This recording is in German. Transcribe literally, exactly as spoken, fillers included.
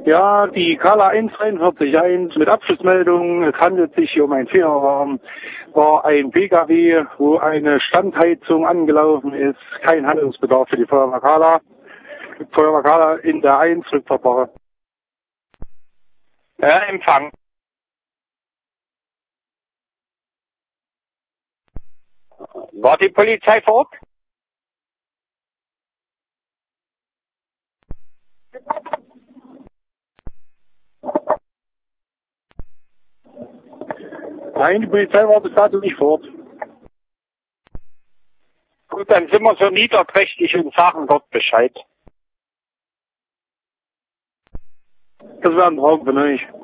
Ja, die Carla eins drei vier eins mit Abschlussmeldung. Es handelt sich hier um einen Fehlerraum. War ein Pkw, wo eine Standheizung angelaufen ist. Kein Handlungsbedarf für die Feuerwehr Carla. Feuerwehr Carla in der eins Rückfahrbare. Ja, Empfang. War die Polizei vor Ort? Nein, die Polizei war bis dato nicht vor Ort. Gut, dann sind wir so niederträchtig und sagen dort Bescheid. Das wäre ein Traum für euch.